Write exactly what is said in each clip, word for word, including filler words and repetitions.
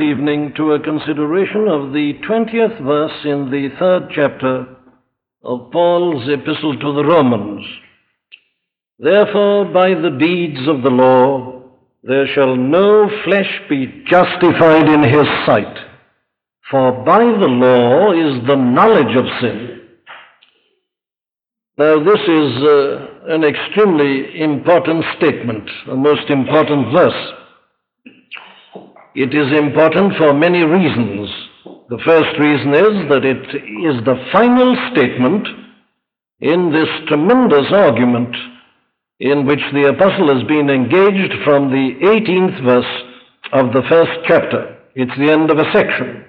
evening to a consideration of the twentieth verse in the third chapter of Paul's epistle to the Romans. Therefore, by the deeds of the law, there shall no flesh be justified in his sight, for by the law is the knowledge of sin. Now, this is uh, an extremely important statement, a most important verse. It is important for many reasons. The first reason is that it is the final statement in this tremendous argument in which the apostle has been engaged from the eighteenth verse of the first chapter. It's the end of a section.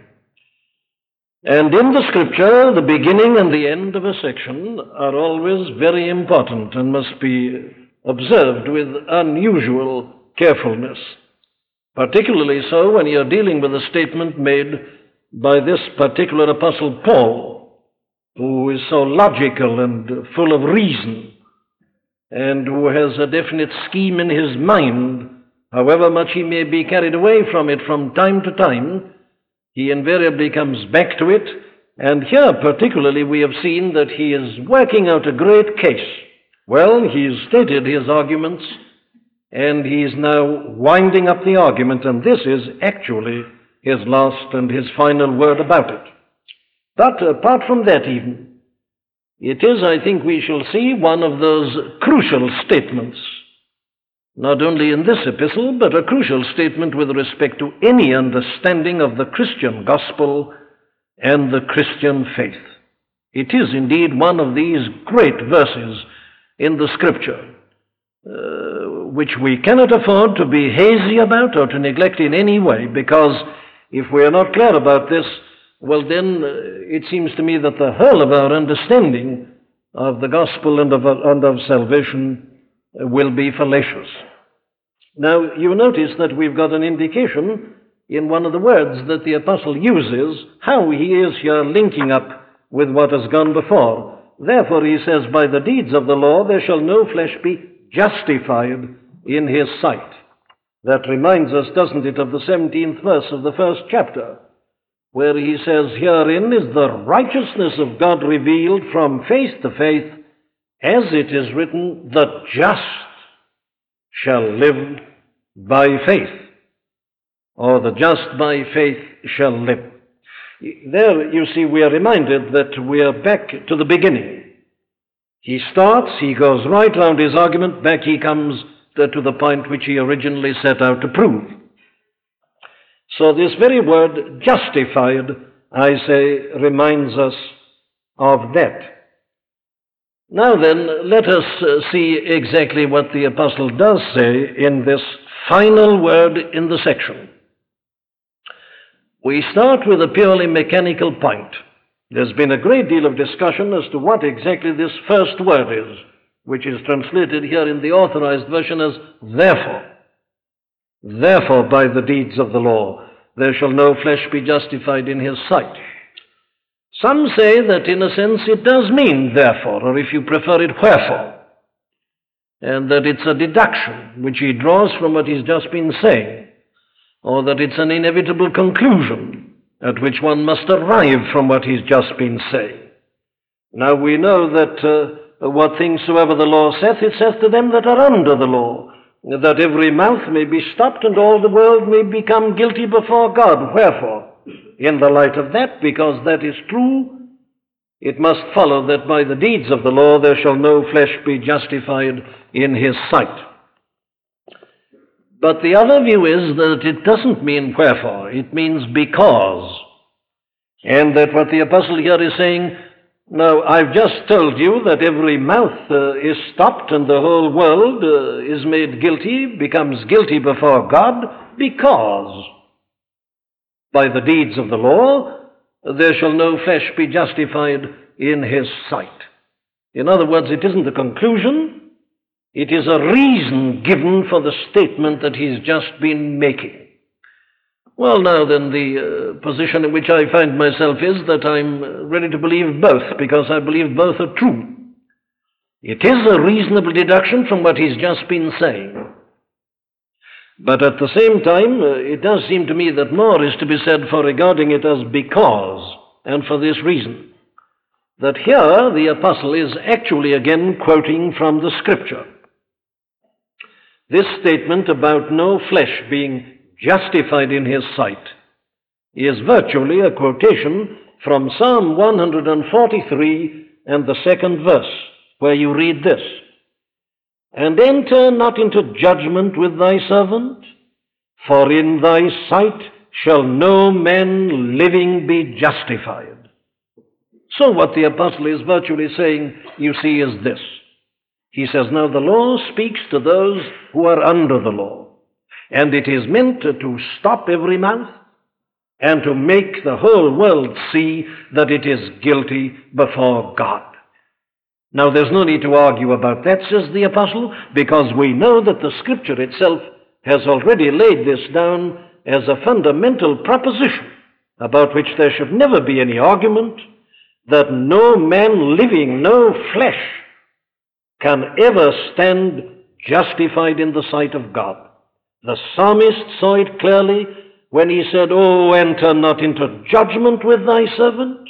And in the scripture, the beginning and the end of a section are always very important and must be observed with unusual carefulness. Particularly so when you're dealing with a statement made by this particular apostle Paul, who is so logical and full of reason, and who has a definite scheme in his mind. However much he may be carried away from it from time to time, he invariably comes back to it, and here particularly we have seen that he is working out a great case. Well, he's stated his arguments, and he is now winding up the argument, and this is actually his last and his final word about it. But apart from that even, it is, I think we shall see, one of those crucial statements, not only in this epistle, but a crucial statement with respect to any understanding of the Christian gospel and the Christian faith. It is indeed one of these great verses in the scripture, uh, which we cannot afford to be hazy about or to neglect in any way, because if we are not clear about this, well then uh, it seems to me that the whole of our understanding of the gospel and of, and of salvation will be fallacious. Now, you notice that we've got an indication in one of the words that the apostle uses, how he is here linking up with what has gone before. Therefore, he says, by the deeds of the law there shall no flesh be justified in his sight. That reminds us, doesn't it, of the seventeenth verse of the first chapter, where he says, herein is the righteousness of God revealed from faith to faith, as it is written, the just shall live by faith, or the just by faith shall live. There, you see, we are reminded that we are back to the beginning. He starts, he goes right round his argument, back he comes to, to the point which he originally set out to prove. So this very word, justified, I say, reminds us of that. Now then, let us uh, see exactly what the apostle does say in this final word in the section. We start with a purely mechanical point. There's been a great deal of discussion as to what exactly this first word is, which is translated here in the Authorized Version as therefore. Therefore, by the deeds of the law, there shall no flesh be justified in his sight. Some say that in a sense it does mean therefore, or if you prefer it, wherefore, and that it's a deduction which he draws from what he's just been saying, or that it's an inevitable conclusion at which one must arrive from what he's just been saying. Now we know that uh, what things soever the law saith, it saith to them that are under the law, that every mouth may be stopped and all the world may become guilty before God. Wherefore, in the light of that, because that is true, it must follow that by the deeds of the law there shall no flesh be justified in his sight. But the other view is that it doesn't mean wherefore, it means because. And that what the apostle here is saying, now, I've just told you that every mouth uh, is stopped and the whole world uh, is made guilty, becomes guilty before God, because by the deeds of the law there shall no flesh be justified in his sight. In other words, it isn't a conclusion, it is a reason given for the statement that he's just been making. Well, now then, the uh, position in which I find myself is that I'm ready to believe both, because I believe both are true. It is a reasonable deduction from what he's just been saying. But at the same time, uh, it does seem to me that more is to be said for regarding it as because, and for this reason, that here the apostle is actually again quoting from the Scripture. This statement about no flesh being justified in his sight is virtually a quotation from Psalm one forty-three and the second verse, where you read this: "And enter not into judgment with thy servant, for in thy sight shall no man living be justified." So what the apostle is virtually saying, you see, is this. He says, now the law speaks to those who are under the law, and it is meant to stop every mouth and to make the whole world see that it is guilty before God. Now there's no need to argue about that, says the apostle, because we know that the Scripture itself has already laid this down as a fundamental proposition about which there should never be any argument, that no man living, no flesh, can ever stand justified in the sight of God. The psalmist saw it clearly when he said, "Oh, enter not into judgment with thy servant.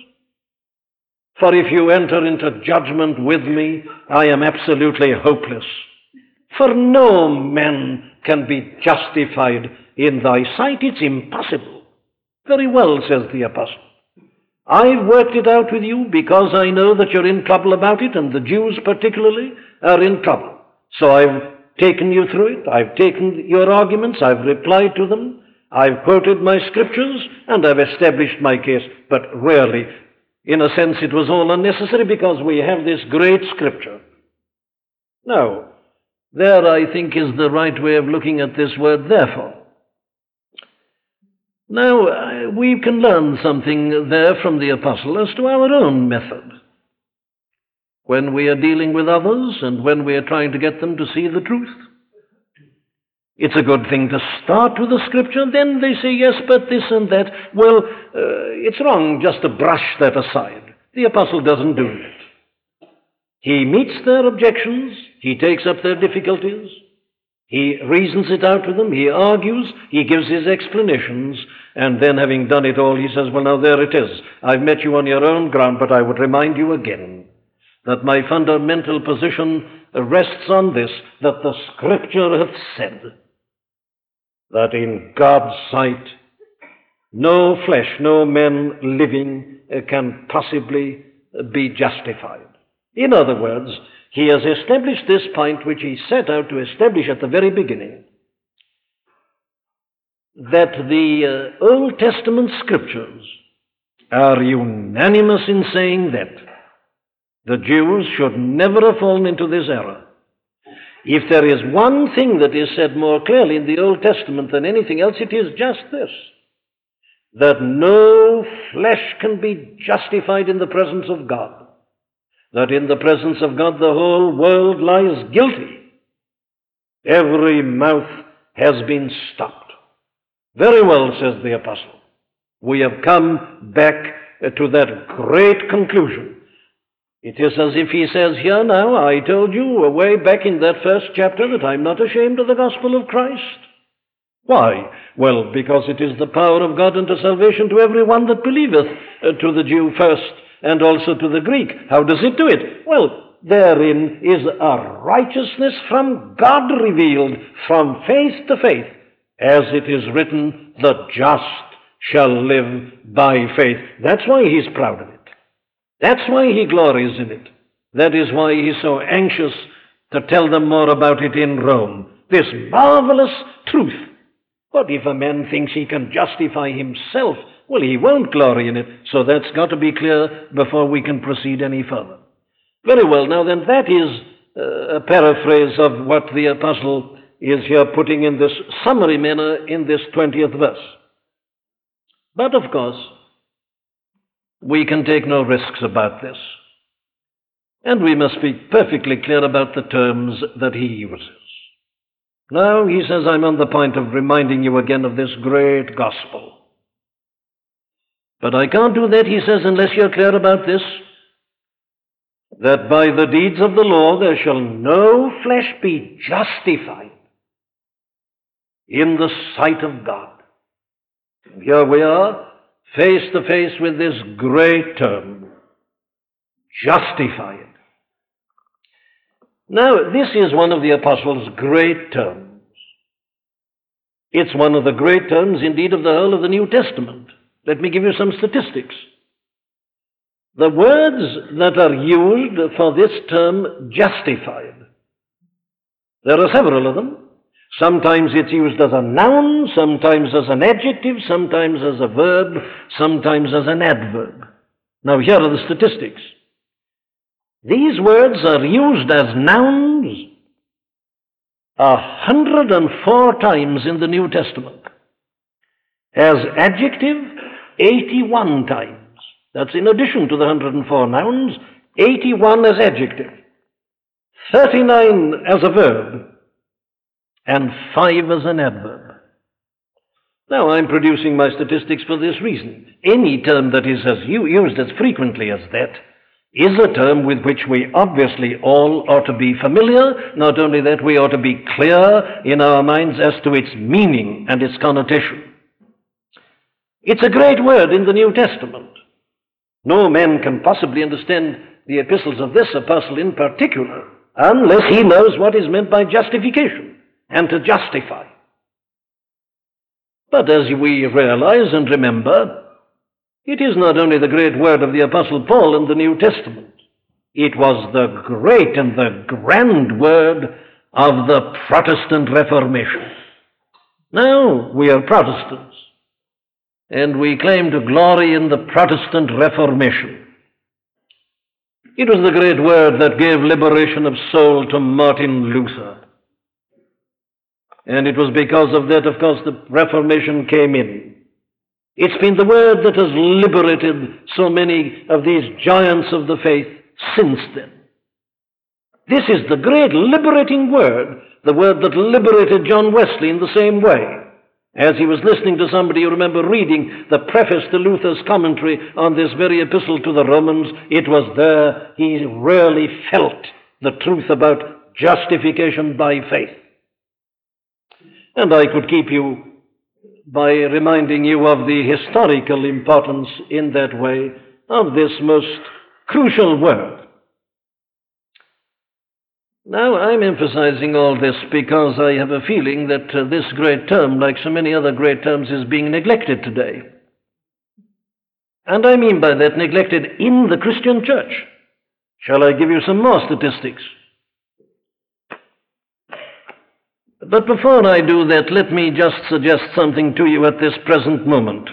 For if you enter into judgment with me, I am absolutely hopeless. For no man can be justified in thy sight. It's impossible." Very well, says the apostle. I've worked it out with you because I know that you're in trouble about it, and the Jews particularly are in trouble. So I've taken you through it. I've taken your arguments. I've replied to them. I've quoted my Scriptures, and I've established my case. But really, in a sense, it was all unnecessary because we have this great Scripture. Now, there, I think, is the right way of looking at this word, therefore. Now, uh, we can learn something there from the apostle as to our own method when we are dealing with others and when we are trying to get them to see the truth. It's a good thing to start with the Scripture, then they say, yes, but this and that. Well, uh, it's wrong just to brush that aside. The apostle doesn't do that. He meets their objections, he takes up their difficulties, he reasons it out with them, he argues, he gives his explanations, and then having done it all, he says, well, now there it is. I've met you on your own ground, but I would remind you again that my fundamental position rests on this, that the Scripture hath said that in God's sight no flesh, no man living can possibly be justified. In other words, he has established this point which he set out to establish at the very beginning, that the uh, Old Testament Scriptures are unanimous in saying that the Jews should never have fallen into this error. If there is one thing that is said more clearly in the Old Testament than anything else, it is just this, that no flesh can be justified in the presence of God. That in the presence of God the whole world lies guilty. Every mouth has been stopped. Very well, says the apostle. We have come back to that great conclusion. It is as if he says here now, I told you way back in that first chapter that I'm not ashamed of the gospel of Christ. Why? Well, because it is the power of God unto salvation to every one that believeth, uh, to the Jew first, and also to the Greek. How does it do it? Well, therein is a righteousness from God revealed, from faith to faith, as it is written, the just shall live by faith. That's why he's proud of it. That's why he glories in it. That is why he's so anxious to tell them more about it in Rome. This marvelous truth. But if a man thinks he can justify himself, well, he won't glory in it. So that's got to be clear before we can proceed any further. Very well, now then, that is uh, a paraphrase of what the apostle is here putting in this summary manner in this twentieth verse. But of course, we can take no risks about this. And we must be perfectly clear about the terms that he uses. Now, he says, I'm on the point of reminding you again of this great gospel. But I can't do that, he says, unless you're clear about this, that by the deeds of the law there shall no flesh be justified. in the sight of God. And here we are, face to face with this great term, justified. Now, this is one of the apostles' great terms. It's one of the great terms, indeed, of the whole of the New Testament. Let me give you some statistics. The words that are used for this term, justified, there are several of them. Sometimes it's used as a noun, sometimes as an adjective, sometimes as a verb, sometimes as an adverb. Now, here are the statistics. These words are used as nouns a hundred and four times in the New Testament. As adjective, eighty-one times. That's in addition to the one hundred and four nouns, eighty-one as adjective, thirty-nine as a verb, and five as an adverb. Now, I'm producing my statistics for this reason. Any term that is as used as frequently as that is a term with which we obviously all ought to be familiar. Not only that, we ought to be clear in our minds as to its meaning and its connotation. It's a great word in the New Testament. No man can possibly understand the epistles of this apostle in particular unless he knows what is meant by justification and to justify. But as we realize and remember, it is not only the great word of the Apostle Paul in the New Testament. It was the great and the grand word of the Protestant Reformation. Now, we are Protestants, and we claim to glory in the Protestant Reformation. It was the great word that gave liberation of soul to Martin Luther. And it was because of that, of course, the Reformation came in. It's been the word that has liberated so many of these giants of the faith since then. This is the great liberating word, the word that liberated John Wesley in the same way. As he was listening to somebody, you remember reading the preface to Luther's commentary on this very epistle to the Romans, it was there he really felt the truth about justification by faith. And I could keep you by reminding you of the historical importance in that way of this most crucial word. Now, I'm emphasizing all this because I have a feeling that uh, this great term, like so many other great terms, is being neglected today. And I mean by that neglected in the Christian church. Shall I give you some more statistics? But before I do that, let me just suggest something to you at this present moment.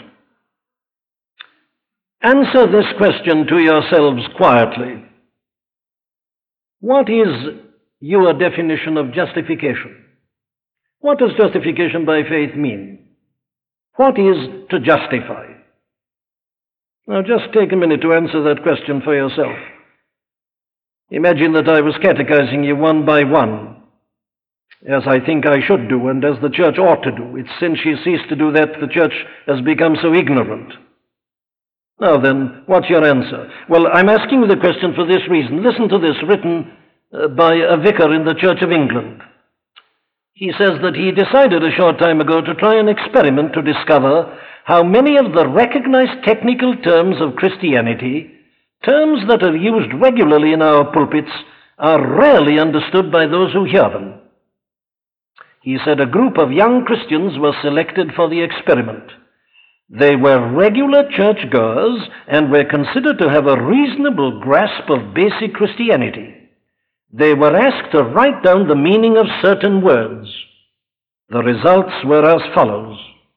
Answer this question to yourselves quietly. What is your definition of justification? What does justification by faith mean? What is to justify? Now just take a minute to answer that question for yourself. Imagine that I was catechizing you one by one, as I think I should do, and as the church ought to do. It's since she ceased to do that the church has become so ignorant. Now then, what's your answer? Well, I'm asking you the question for this reason. Listen to this, written uh, by a vicar in the Church of England. He says that he decided a short time ago to try an experiment to discover how many of the recognized technical terms of Christianity, terms that are used regularly in our pulpits, are rarely understood by those who hear them. He said a group of young Christians were selected for the experiment. They were regular churchgoers and were considered to have a reasonable grasp of basic Christianity. They were asked to write down the meaning of certain words. The results were as follows.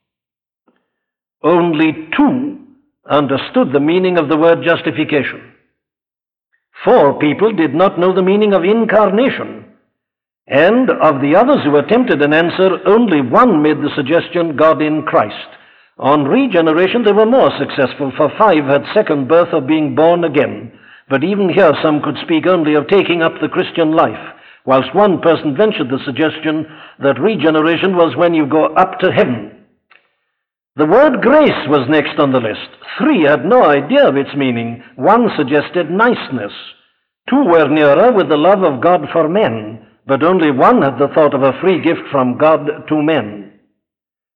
Only two understood the meaning of the word justification. Four people did not know the meaning of incarnation. And of the others who attempted an answer, only one made the suggestion, God in Christ. On regeneration, they were more successful, for five had second birth of being born again. But even here, some could speak only of taking up the Christian life, whilst one person ventured the suggestion that regeneration was when you go up to heaven. The word grace was next on the list. Three had no idea of its meaning. One suggested niceness. Two were nearer with the love of God for men, but only one had the thought of a free gift from God to men.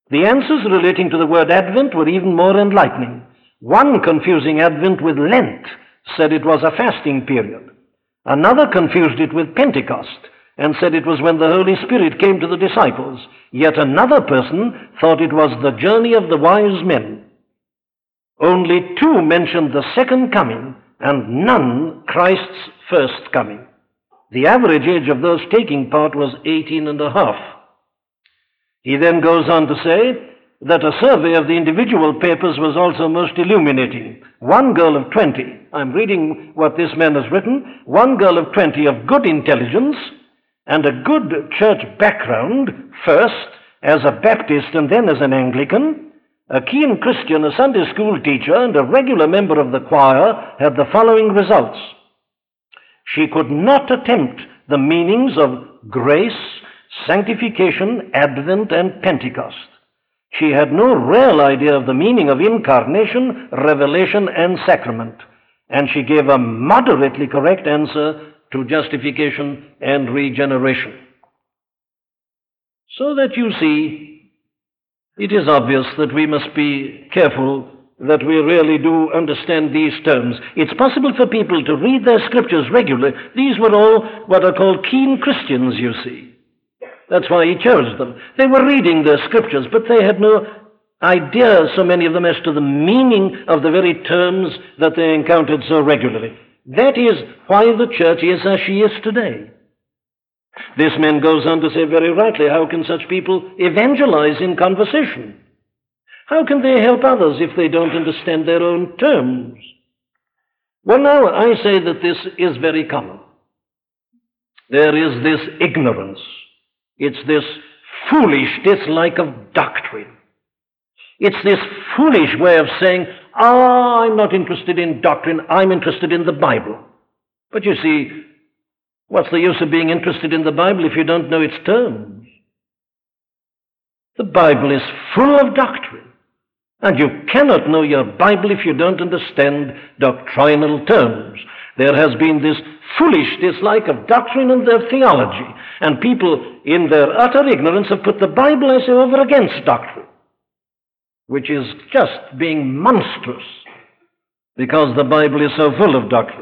The answers relating to the word Advent were even more enlightening. One, confusing Advent with Lent, said it was a fasting period. Another confused it with Pentecost and said it was when the Holy Spirit came to the disciples. Yet another person thought it was the journey of the wise men. Only two mentioned the second coming, and none Christ's first coming. The average age of those taking part was eighteen and a half. He then goes on to say that a survey of the individual papers was also most illuminating. One girl of twenty, I'm reading what this man has written, one girl of twenty of good intelligence and a good church background, first as a Baptist and then as an Anglican, a keen Christian, a Sunday school teacher, and a regular member of the choir, had the following results. She could not attempt the meanings of grace, sanctification, Advent, and Pentecost. She had no real idea of the meaning of incarnation, revelation, and sacrament. And she gave a moderately correct answer to justification and regeneration. So that you see, it is obvious that we must be careful that we really do understand these terms. It's possible for people to read their scriptures regularly. These were all what are called keen Christians, you see. That's why he chose them. They were reading their scriptures, but they had no idea, so many of them, as to the meaning of the very terms that they encountered so regularly. That is why the church is as she is today. This man goes on to say very rightly, how can such people evangelize in conversation? How can they help others if they don't understand their own terms? Well, now, I say that this is very common. There is this ignorance. It's this foolish dislike of doctrine. It's this foolish way of saying, ah, I'm not interested in doctrine, I'm interested in the Bible. But you see, what's the use of being interested in the Bible if you don't know its terms? The Bible is full of doctrine. And you cannot know your Bible if you don't understand doctrinal terms. There has been this foolish dislike of doctrine and their theology. And people, in their utter ignorance, have put the Bible, I say, over against doctrine, which is just being monstrous, because the Bible is so full of doctrine.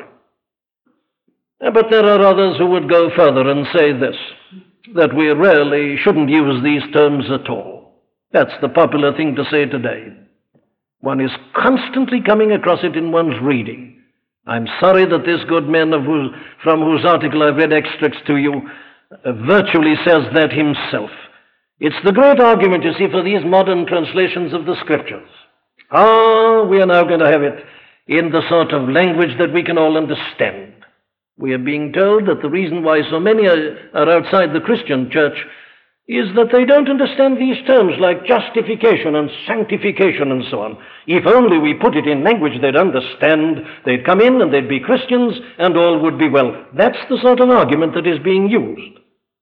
But there are others who would go further and say this, that we really shouldn't use these terms at all. That's the popular thing to say today. One is constantly coming across it in one's reading. I'm sorry that this good man of whose, from whose article I've read extracts to you uh, virtually says that himself. It's the great argument, you see, for these modern translations of the Scriptures. Ah, we are now going to have it in the sort of language that we can all understand. We are being told that the reason why so many are, are outside the Christian church is that they don't understand these terms like justification and sanctification and so on. If only we put it in language they'd understand, they'd come in and they'd be Christians and all would be well. That's the sort of argument that is being used.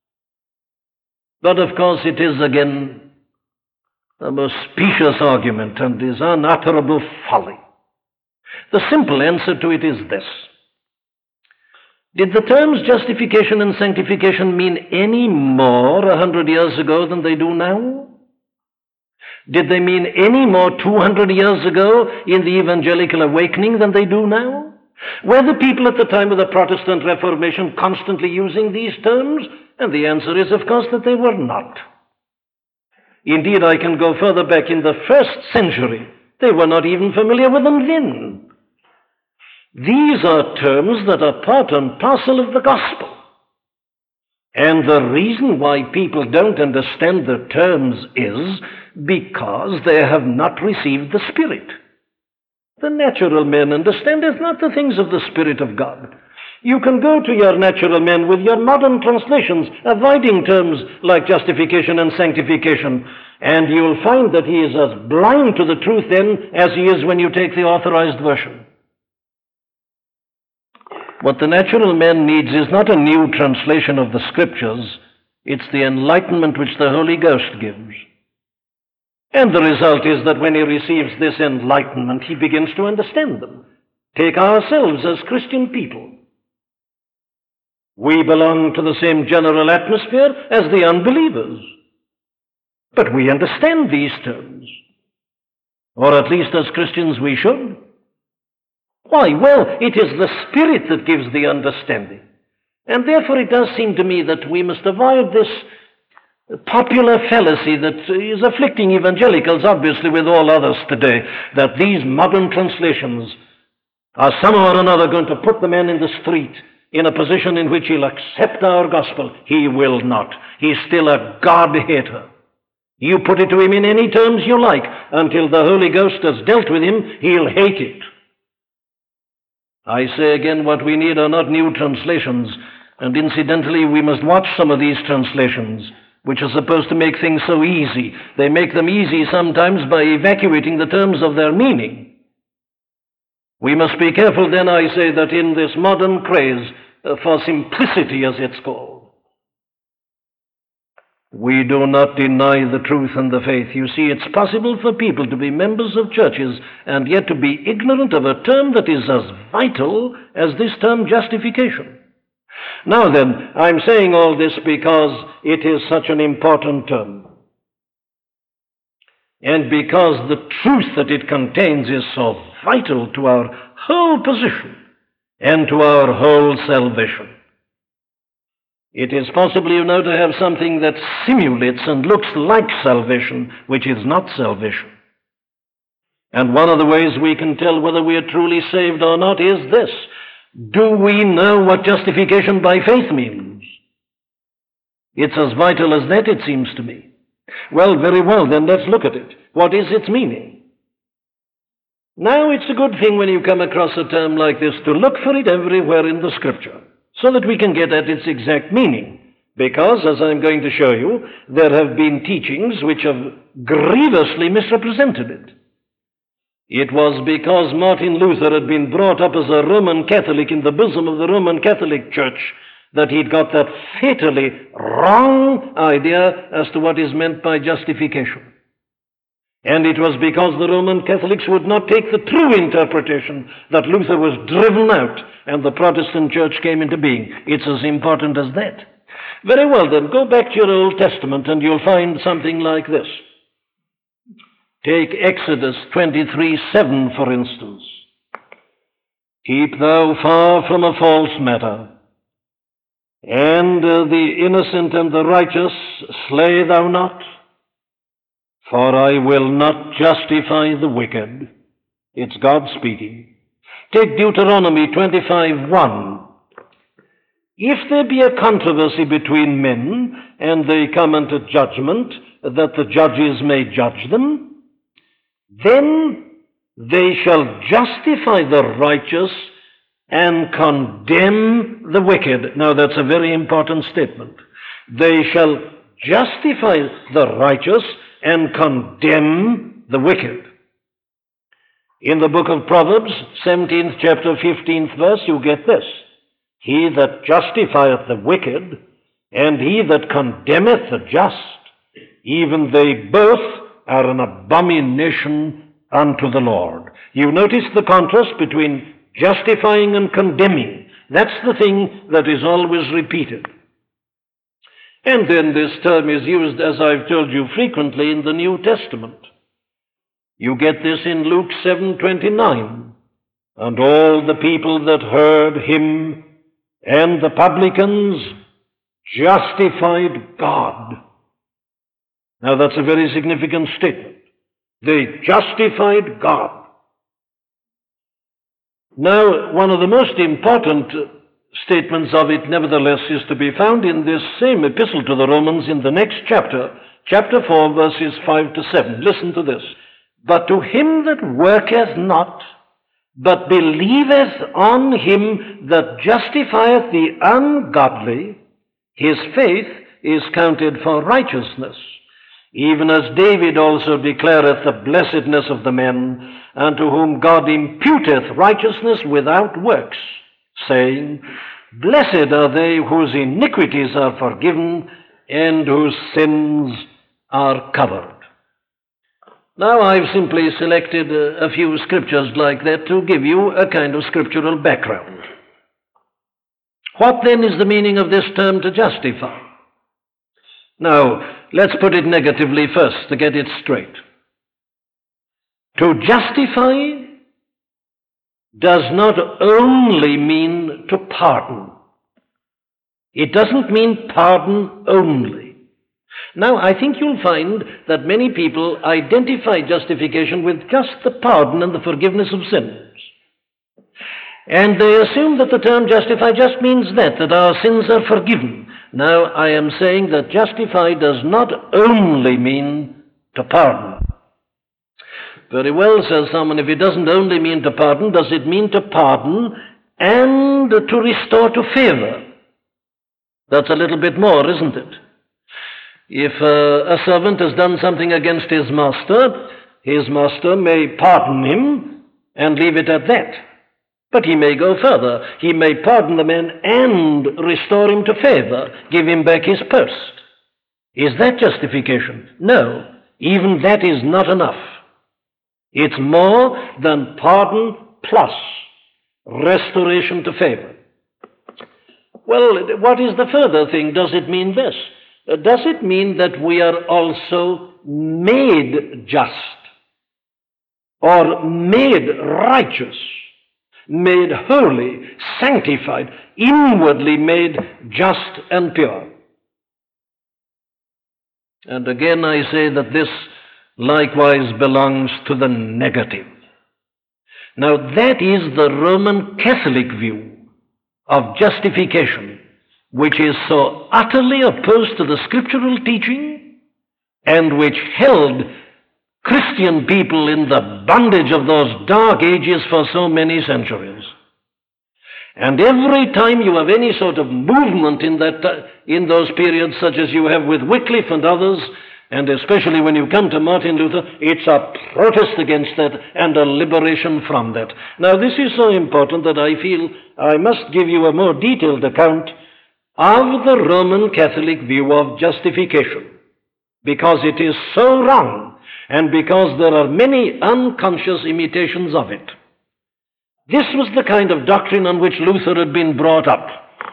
But of course it is again a most specious argument and is unutterable folly. The simple answer to it is this. Did the terms justification and sanctification mean any more a hundred years ago than they do now? Did they mean any more two hundred years ago in the evangelical awakening than they do now? Were the people at the time of the Protestant Reformation constantly using these terms? And the answer is, of course, that they were not. Indeed, I can go further back in the first century. They were not even familiar with them then. These are terms that are part and parcel of the gospel. And the reason why people don't understand the terms is because they have not received the Spirit. The natural men understand is not the things of the Spirit of God. You can go to your natural man with your modern translations, avoiding terms like justification and sanctification, and you'll find that he is as blind to the truth then as he is when you take the authorized version. What the natural man needs is not a new translation of the Scriptures, it's the enlightenment which the Holy Ghost gives. And the result is that when he receives this enlightenment, he begins to understand them. Take ourselves as Christian people. We belong to the same general atmosphere as the unbelievers. But we understand these terms. Or at least as Christians we should. Why? Well, it is the Spirit that gives the understanding. And therefore it does seem to me that we must avoid this popular fallacy that is afflicting evangelicals, obviously with all others today, that these modern translations are somehow or another going to put the man in the street in a position in which he'll accept our gospel. He will not. He's still a God-hater. You put it to him in any terms you like. Until the Holy Ghost has dealt with him, he'll hate it. I say again, what we need are not new translations. And incidentally, we must watch some of these translations, which are supposed to make things so easy. They make them easy sometimes by evacuating the terms of their meaning. We must be careful then, I say, that in this modern craze uh, for simplicity, as it's called, we do not deny the truth and the faith. You see, it's possible for people to be members of churches and yet to be ignorant of a term that is as vital as this term justification. Now then, I'm saying all this because it is such an important term. And because the truth that it contains is so vital to our whole position and to our whole salvation. It is possible, you know, to have something that simulates and looks like salvation, which is not salvation. And one of the ways we can tell whether we are truly saved or not is this. Do we know what justification by faith means? It's as vital as that, it seems to me. Well, very well, then let's look at it. What is its meaning? Now, it's a good thing when you come across a term like this to look for it everywhere in the Scripture, so that we can get at its exact meaning. Because, as I'm going to show you, there have been teachings which have grievously misrepresented it. It was because Martin Luther had been brought up as a Roman Catholic in the bosom of the Roman Catholic Church that he'd got that fatally wrong idea as to what is meant by justification. And it was because the Roman Catholics would not take the true interpretation that Luther was driven out and the Protestant church came into being. It's as important as that. Very well then, go back to your Old Testament and you'll find something like this. Take Exodus twenty-three seven, for instance. Keep thou far from a false matter, and uh, the innocent and the righteous slay thou not, for I will not justify the wicked. It's God speaking. Take Deuteronomy twenty-five one. If there be a controversy between men, and they come unto judgment, that the judges may judge them, then they shall justify the righteous and condemn the wicked. Now that's a very important statement. They shall justify the righteous and condemn the wicked. In the book of Proverbs, seventeenth chapter, fifteenth verse, you get this. He that justifieth the wicked, and he that condemneth the just, even they both are an abomination unto the Lord. You notice the contrast between justifying and condemning. That's the thing that is always repeated. And then this term is used, as I've told you, frequently in the New Testament. You get this in Luke seven twenty-nine. And all the people that heard him and the publicans justified God. Now that's a very significant statement. They justified God. Now, one of the most important statements of it, nevertheless, is to be found in this same epistle to the Romans in the next chapter, chapter four, verses five to seven. Listen to this. But to him that worketh not, but believeth on him that justifieth the ungodly, his faith is counted for righteousness. Even as David also declareth the blessedness of the men unto whom God imputeth righteousness without works, saying, Blessed are they whose iniquities are forgiven and whose sins are covered. Now I've simply selected a, a few scriptures like that to give you a kind of scriptural background. What then is the meaning of this term to justify? Now, Let's put it negatively first to get it straight. To justify does not only mean to pardon. It doesn't mean pardon only. Now, I think you'll find that many people identify justification with just the pardon and the forgiveness of sins. And they assume that the term justify just means that, that our sins are forgiven. Now, I am saying that justify does not only mean to pardon. Very well, says someone, if it doesn't only mean to pardon, does it mean to pardon and to restore to favor? That's a little bit more, isn't it? If uh, a servant has done something against his master, his master may pardon him and leave it at that. But he may go further. He may pardon the man and restore him to favor, give him back his purse. Is that justification? No, even that is not enough. It's more than pardon plus restoration to favor. Well, what is the further thing? Does it mean this? Uh, does it mean that we are also made just or made righteous, made holy, sanctified, inwardly made just and pure? And again I say that this likewise belongs to the negative. Now that is the Roman Catholic view of justification, which is so utterly opposed to the scriptural teaching and which held Christian people in the bondage of those dark ages for so many centuries. And every time you have any sort of movement in that, uh, in those periods, such as you have with Wycliffe and others, and especially when you come to Martin Luther, it's a protest against that and a liberation from that. Now, this is so important that I feel I must give you a more detailed account of the Roman Catholic view of justification, because it is so wrong and because there are many unconscious imitations of it. This was the kind of doctrine on which Luther had been brought up.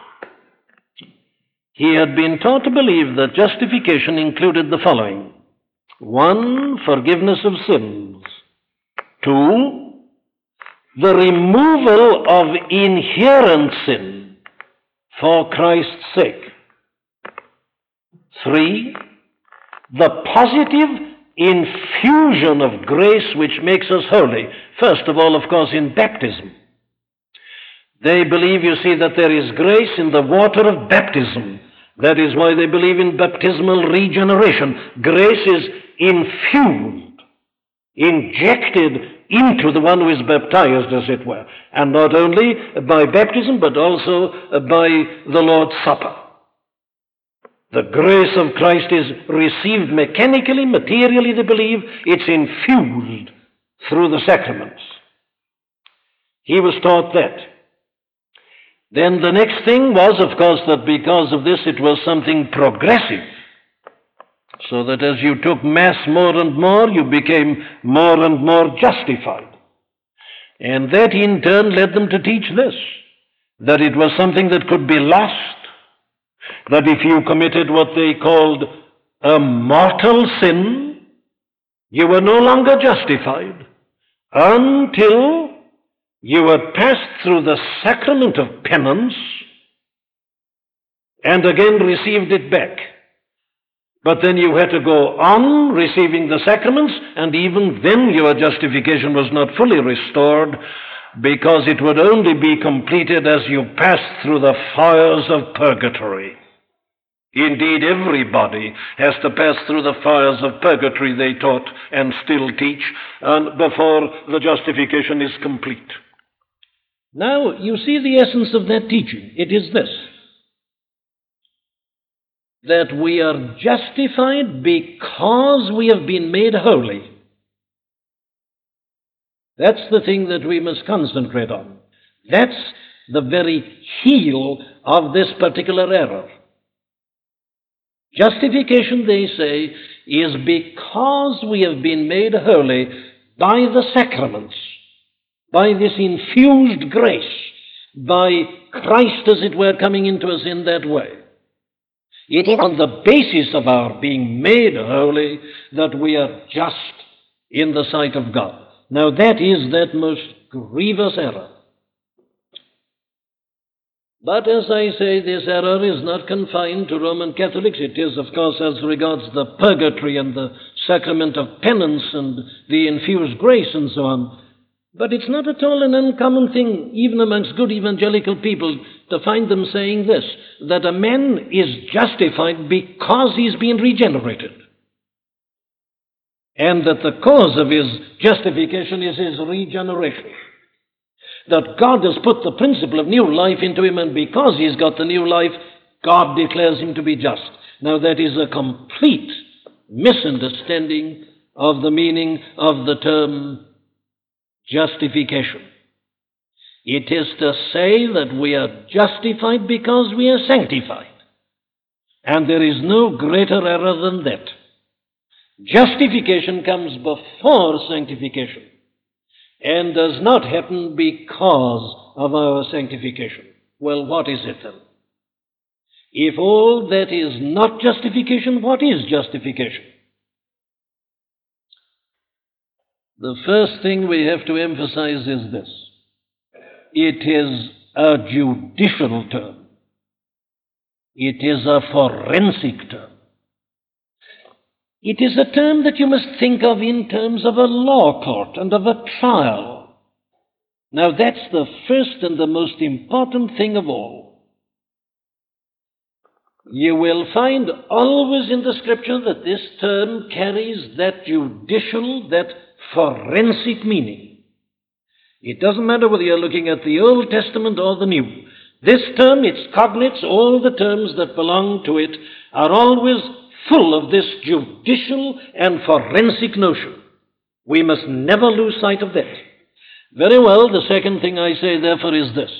He had been taught to believe that justification included the following: one, forgiveness of sins; two, the removal of inherent sin for Christ's sake; three, the positive infusion of grace which makes us holy, first of all, of course, in baptism. They believe, you see, that there is grace in the water of baptism. That is why they believe in baptismal regeneration. Grace is infused, injected into the one who is baptized, as it were, and not only by baptism, but also by the Lord's Supper. The grace of Christ is received mechanically, materially, they believe. It's infused through the sacraments. He was taught that. Then the next thing was, of course, that because of this it was something progressive, so that as you took Mass more and more, you became more and more justified. And that in turn led them to teach this, that it was something that could be lost, that if you committed what they called a mortal sin, you were no longer justified until you had passed through the sacrament of penance and again received it back. But then you had to go on receiving the sacraments, and even then your justification was not fully restored, because it would only be completed as you passed through the fires of purgatory. Indeed, everybody has to pass through the fires of purgatory, they taught and still teach, and before the justification is complete. Now, you see the essence of that teaching. It is this: that we are justified because we have been made holy. That's the thing that we must concentrate on. That's the very heel of this particular error. Justification, they say, is because we have been made holy by the sacraments, by this infused grace, by Christ, as it were, coming into us in that way. It is on the basis of our being made holy that we are just in the sight of God. Now that is that most grievous error. But as I say, this error is not confined to Roman Catholics. It is, of course, as regards the purgatory and the sacrament of penance and the infused grace and so on. But it's not at all an uncommon thing, even amongst good evangelical people, to find them saying this, that a man is justified because he's been regenerated, and that the cause of his justification is his regeneration. That God has put the principle of new life into him, and because he's got the new life, God declares him to be just. Now that is a complete misunderstanding of the meaning of the term justification. It is to say that we are justified because we are sanctified. And there is no greater error than that. Justification comes before sanctification and does not happen because of our sanctification. Well, what is it then? If all that is not justification, what is justification? The first thing we have to emphasize is this. It is a judicial term. It is a forensic term. It is a term that you must think of in terms of a law court and of a trial. Now that's the first and the most important thing of all. You will find always in the Scripture that this term carries that judicial, that forensic meaning. It doesn't matter whether you're looking at the Old Testament or the New. This term, its cognates, all the terms that belong to it, are always full of this judicial and forensic notion. We must never lose sight of that. Very well, the second thing I say, therefore, is this.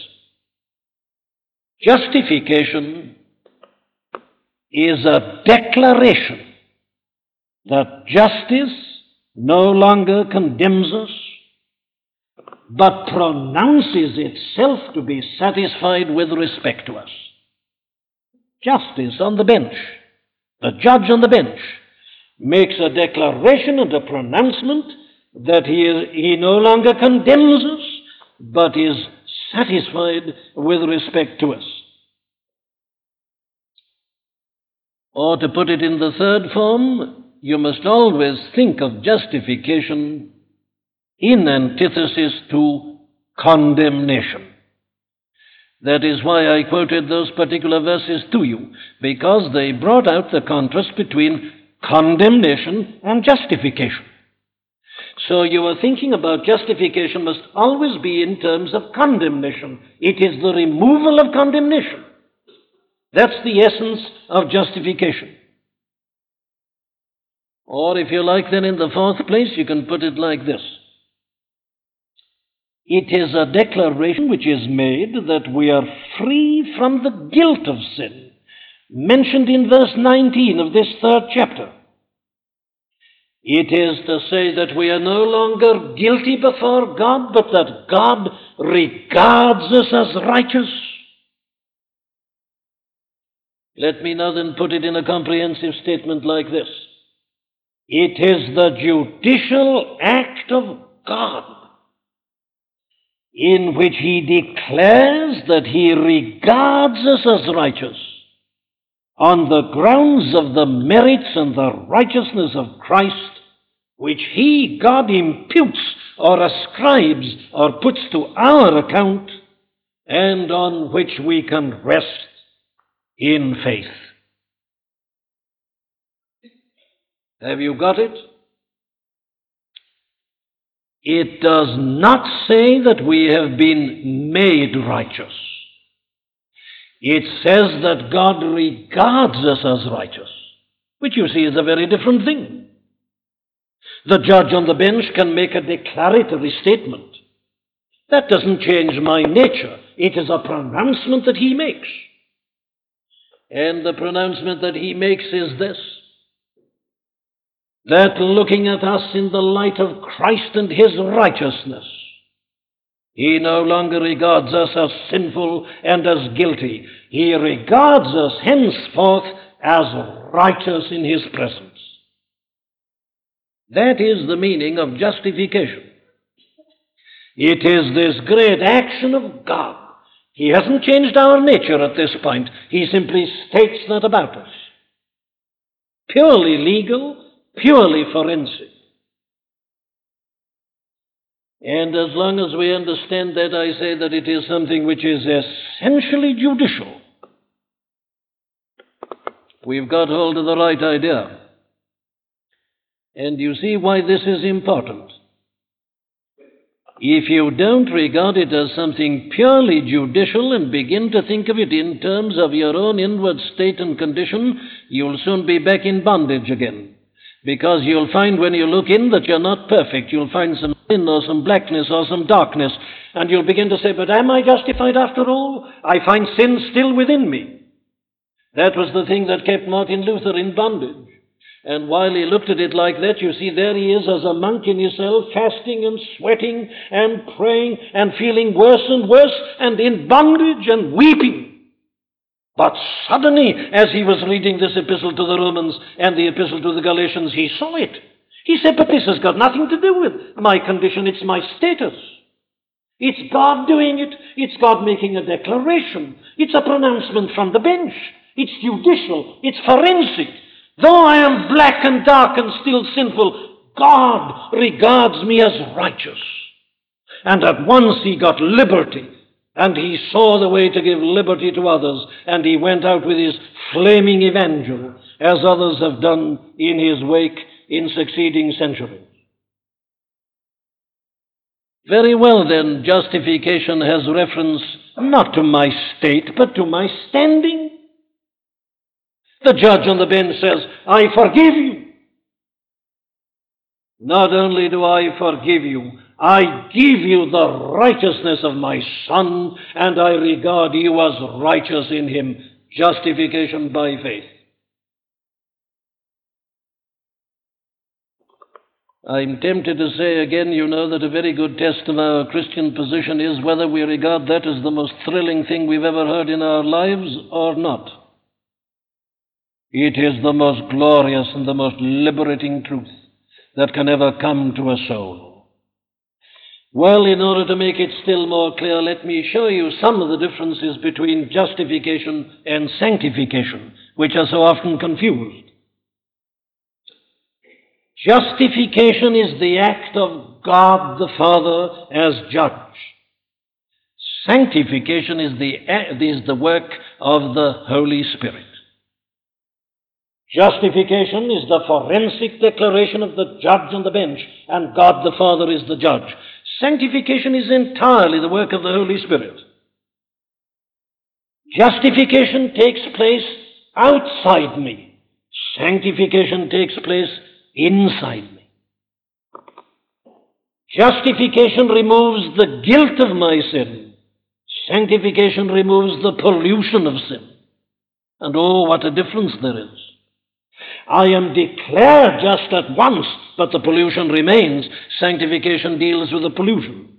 Justification is a declaration that justice no longer condemns us, but pronounces itself to be satisfied with respect to us. Justice on the bench, the judge on the bench, makes a declaration and a pronouncement that he, is, he no longer condemns us, but is satisfied with respect to us. Or to put it in the third form, you must always think of justification in antithesis to condemnation. That is why I quoted those particular verses to you, because they brought out the contrast between condemnation and justification. So your thinking about justification must always be in terms of condemnation. It is the removal of condemnation. That's the essence of justification. Or if you like, then in the fourth place, you can put it like this. It is a declaration which is made that we are free from the guilt of sin, mentioned in verse nineteen of this third chapter. It is to say that we are no longer guilty before God, but that God regards us as righteous. Let me now then put it in a comprehensive statement like this. It is the judicial act of God in which he declares that he regards us as righteous on the grounds of the merits and the righteousness of Christ, which he, God, imputes or ascribes or puts to our account, and on which we can rest in faith. Have you got it? It does not say that we have been made righteous. It says that God regards us as righteous, which you see is a very different thing. The judge on the bench can make a declaratory statement. That doesn't change my nature. It is a pronouncement that he makes. And the pronouncement that he makes is this: that looking at us in the light of Christ and his righteousness, he no longer regards us as sinful and as guilty. He regards us henceforth as righteous in his presence. That is the meaning of justification. It is this great action of God. He hasn't changed our nature at this point. He simply states that about us. Purely legal, purely forensic. And as long as we understand that, I say that it is something which is essentially judicial. We've got hold of the right idea. And you see why this is important. If you don't regard it as something purely judicial and begin to think of it in terms of your own inward state and condition, you'll soon be back in bondage again. Because you'll find when you look in that you're not perfect. You'll find some sin or some blackness or some darkness. And you'll begin to say, but am I justified after all? I find sin still within me. That was the thing that kept Martin Luther in bondage. And while he looked at it like that, you see, there he is as a monk in his cell, fasting and sweating and praying and feeling worse and worse and in bondage and weeping. But suddenly, as he was reading this epistle to the Romans and the epistle to the Galatians, he saw it. He said, but this has got nothing to do with my condition, it's my status. It's God doing it. It's God making a declaration. It's a pronouncement from the bench. It's judicial. It's forensic. Though I am black and dark and still sinful, God regards me as righteous. And at once he got liberty, and he saw the way to give liberty to others, and he went out with his flaming evangel, as others have done in his wake in succeeding centuries. Very well then, justification has reference not to my state, but to my standing. The judge on the bench says, I forgive you. Not only do I forgive you, I give you the righteousness of my Son, and I regard you as righteous in him. Justification by faith. I'm tempted to say again, you know, that a very good test of our Christian position is whether we regard that as the most thrilling thing we've ever heard in our lives or not. It is the most glorious and the most liberating truth that can ever come to a soul. Well, in order to make it still more clear, let me show you some of the differences between justification and sanctification, which are so often confused. Justification is the act of God the Father as judge. Sanctification is the, is the work of the Holy Spirit. Justification is the forensic declaration of the judge on the bench, and God the Father is the judge. Sanctification is entirely the work of the Holy Spirit. Justification takes place outside me. Sanctification takes place inside me. Justification removes the guilt of my sin. Sanctification removes the pollution of sin. And oh, what a difference there is. I am declared just at once, but the pollution remains. Sanctification deals with the pollution.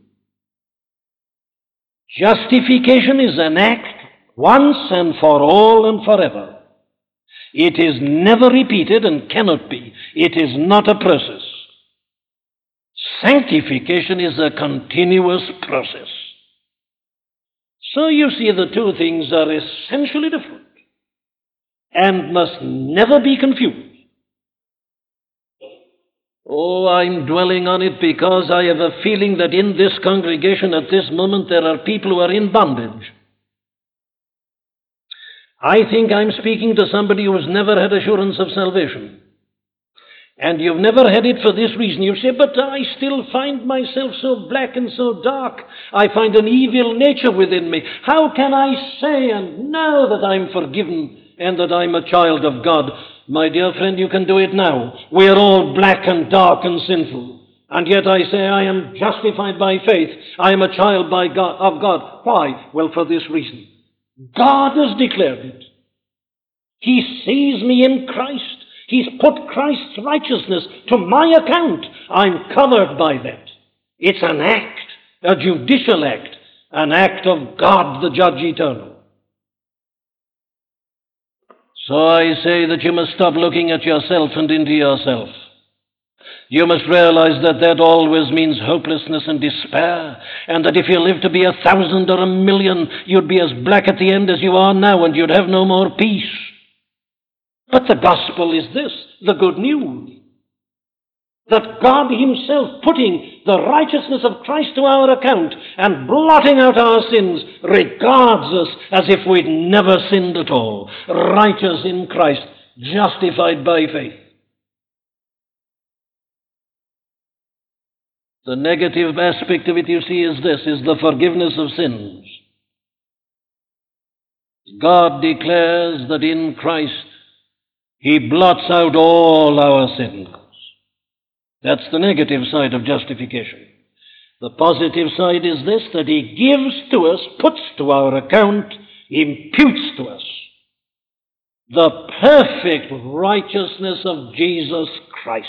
Justification is an act once and for all and forever. It is never repeated and cannot be. It is not a process. Sanctification is a continuous process. So you see, the two things are essentially different and must never be confused. Oh, I'm dwelling on it because I have a feeling that in this congregation at this moment there are people who are in bondage. I think I'm speaking to somebody who has never had assurance of salvation. And you've never had it for this reason. You say, but I still find myself so black and so dark. I find an evil nature within me. How can I say and know that I'm forgiven and that I'm a child of God? My dear friend, you can do it now. We're all black and dark and sinful. And yet I say I am justified by faith. I am a child by God, of God. Why? Well, for this reason. God has declared it. He sees me in Christ. He's put Christ's righteousness to my account. I'm covered by that. It's an act, a judicial act, an act of God, the Judge Eternal. So I say that you must stop looking at yourself and into yourself. You must realize that that always means hopelessness and despair, and that if you live to be a thousand or a million, you'd be as black at the end as you are now, and you'd have no more peace. But the gospel is this, the good news, that God himself, putting the righteousness of Christ to our account and blotting out our sins, regards us as if we'd never sinned at all, righteous in Christ, justified by faith. The negative aspect of it, you see, is this, is the forgiveness of sins. God declares that in Christ he blots out all our sins. That's the negative side of justification. The positive side is this, that he gives to us, puts to our account, imputes to us the perfect righteousness of Jesus Christ.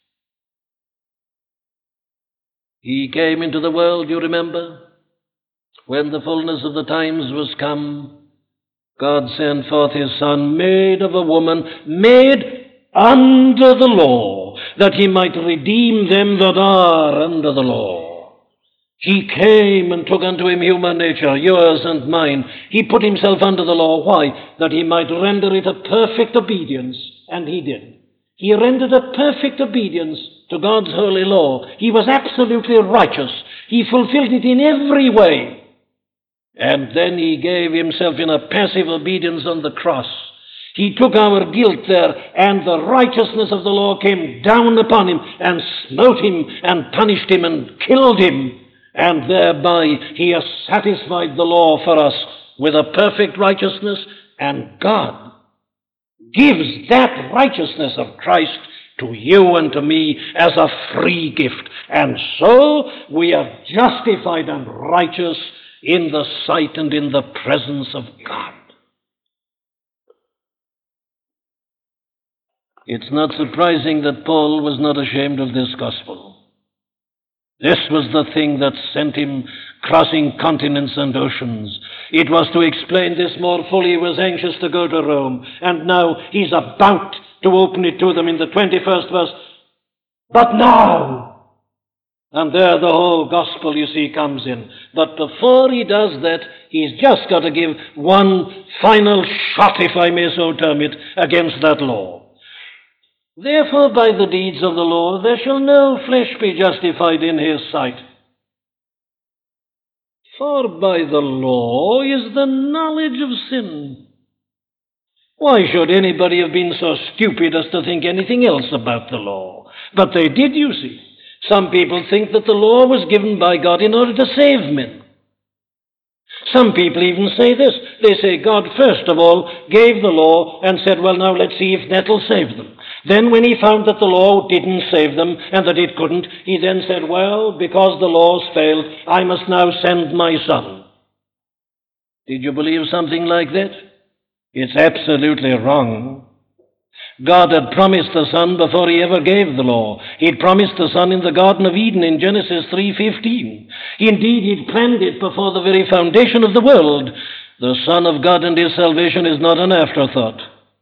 He came into the world, you remember, when the fullness of the times was come. God sent forth his Son, made of a woman, made under the law, that he might redeem them that are under the law. He came and took unto him human nature, yours and mine. He put himself under the law. Why? That he might render it a perfect obedience, and he did. He rendered a perfect obedience to God's holy law. He was absolutely righteous. He fulfilled it in every way. And then he gave himself in a passive obedience on the cross. He took our guilt there, and the righteousness of the law came down upon him and smote him and punished him and killed him. And thereby he has satisfied the law for us with a perfect righteousness, and God gives that righteousness of Christ to you and to me as a free gift. And so we are justified and righteous in the sight and in the presence of God. It's not surprising that Paul was not ashamed of this gospel. This was the thing that sent him crossing continents and oceans. It was to explain this more fully. He was anxious to go to Rome, and now he's about to open it to them in the twenty-first verse. But now, and there the whole gospel, you see, comes in. But before he does that, he's just got to give one final shot, if I may so term it, against that law. Therefore, by the deeds of the law, there shall no flesh be justified in his sight. For by the law is the knowledge of sin. Why should anybody have been so stupid as to think anything else about the law? But they did, you see. Some people think that the law was given by God in order to save men. Some people even say this. They say God first of all gave the law and said, well, now let's see if that'll save them. Then when he found that the law didn't save them and that it couldn't, he then said, well, because the law's failed, I must now send my Son. Did you believe something like that? It's absolutely wrong. God had promised the Son before he ever gave the law. He'd promised the Son in the Garden of Eden in Genesis three fifteen. Indeed, he'd planned it before the very foundation of the world. The Son of God and his salvation is not an afterthought.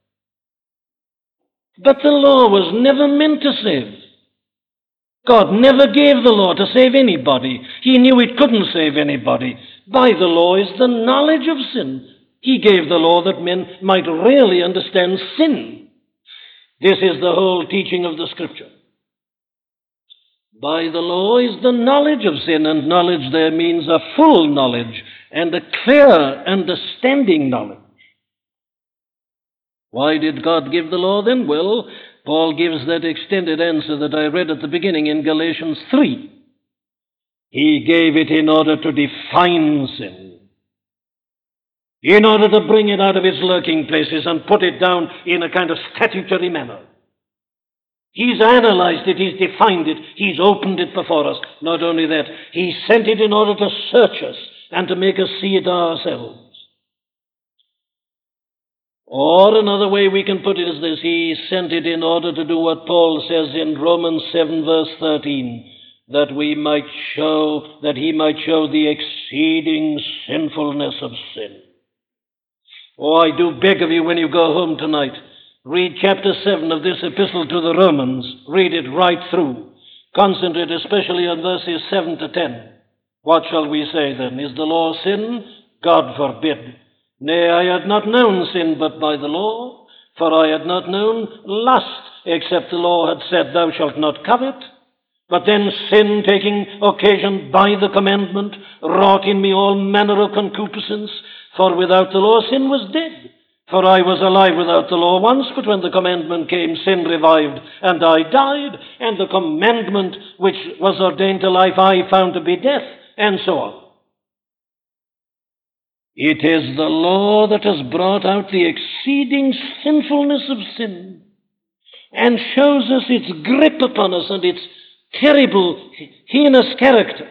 But the law was never meant to save. God never gave the law to save anybody. He knew it couldn't save anybody. By the law is the knowledge of sin. He gave the law that men might really understand sin. This is the whole teaching of the Scripture. By the law is the knowledge of sin, and knowledge there means a full knowledge and a clear understanding knowledge. Why did God give the law then? Well, Paul gives that extended answer that I read at the beginning in Galatians three. He gave it in order to define sin, in order to bring it out of its lurking places and put it down in a kind of statutory manner. He's analyzed it, he's defined it, he's opened it before us. Not only that, he sent it in order to search us and to make us see it ourselves. Or another way we can put it is this: he sent it in order to do what Paul says in Romans seven verse thirteen, that we might show, that he might show the exceeding sinfulness of sin. Oh, I do beg of you, when you go home tonight, read chapter seven of this epistle to the Romans. Read it right through. Concentrate especially on verses seven to ten. What shall we say then? Is the law sin? God forbid. Nay, I had not known sin but by the law, for I had not known lust, except the law had said, Thou shalt not covet. But then sin, taking occasion by the commandment, wrought in me all manner of concupiscence, for without the law sin was dead. For I was alive without the law once, but when the commandment came, sin revived, and I died, and the commandment which was ordained to life I found to be death, and so on. It is the law that has brought out the exceeding sinfulness of sin, and shows us its grip upon us and its terrible, heinous character.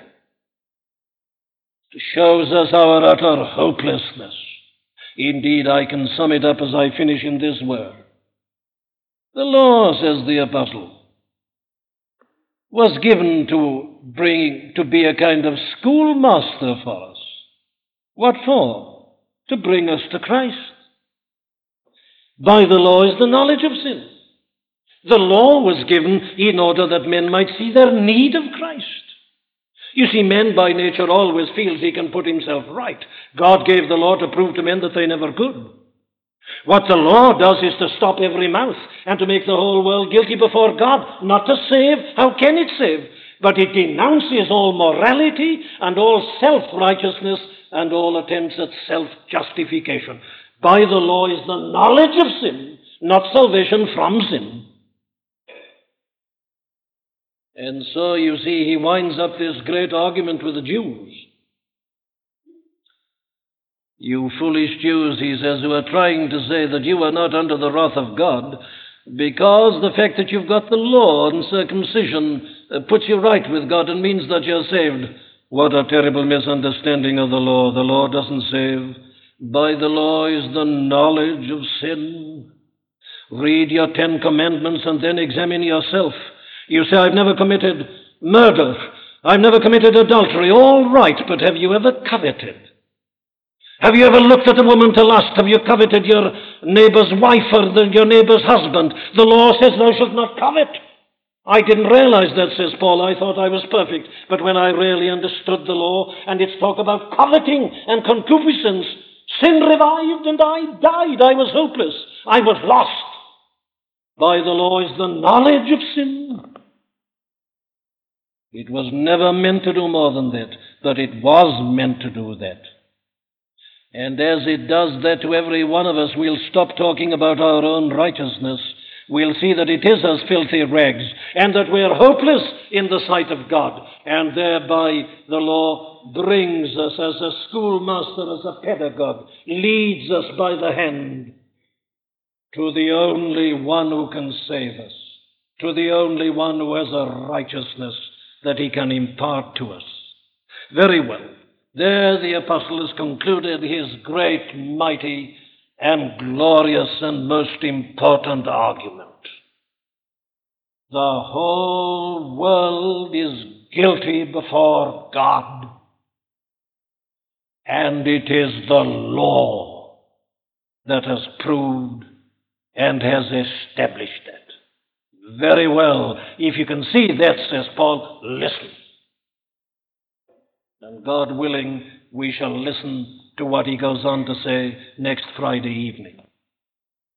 It shows us our utter hopelessness. Indeed, I can sum it up as I finish in this word. The law, says the apostle, was given to bring, to be a kind of schoolmaster for us. What for? To bring us to Christ. By the law is the knowledge of sin. The law was given in order that men might see their need of Christ. You see, man by nature always feels he can put himself right. God gave the law to prove to men that they never could. What the law does is to stop every mouth and to make the whole world guilty before God. Not to save. How can it save? But it denounces all morality and all self-righteousness and all attempts at self-justification. By the law is the knowledge of sin, not salvation from sin. And so, you see, he winds up this great argument with the Jews. You foolish Jews, he says, who are trying to say that you are not under the wrath of God because the fact that you've got the law and circumcision uh, puts you right with God and means that you're saved. What a terrible misunderstanding of the law. The law doesn't save. By the law is the knowledge of sin. Read your Ten Commandments and then examine yourself. You say, I've never committed murder. I've never committed adultery. All right, but have you ever coveted? Have you ever looked at a woman to lust? Have you coveted your neighbor's wife or the, your neighbor's husband? The law says thou shalt not covet. I didn't realize that, says Paul. I thought I was perfect. But when I really understood the law and its talk about coveting and concupiscence, sin revived and I died. I was hopeless. I was lost. By the law is the knowledge of sin. It was never meant to do more than that, but it was meant to do that. And as it does that to every one of us, we'll stop talking about our own righteousness. We'll see that it is as filthy rags, and that we're hopeless in the sight of God. And thereby the law brings us as a schoolmaster, as a pedagogue, leads us by the hand to the only one who can save us, to the only one who has a righteousness that he can impart to us. Very well. There the apostle has concluded his great, mighty, and glorious and most important argument. The whole world is guilty before God, and it is the law that has proved and has established that. Very well. If you can see that, says Paul, listen. And God willing, we shall listen to what he goes on to say next Friday evening.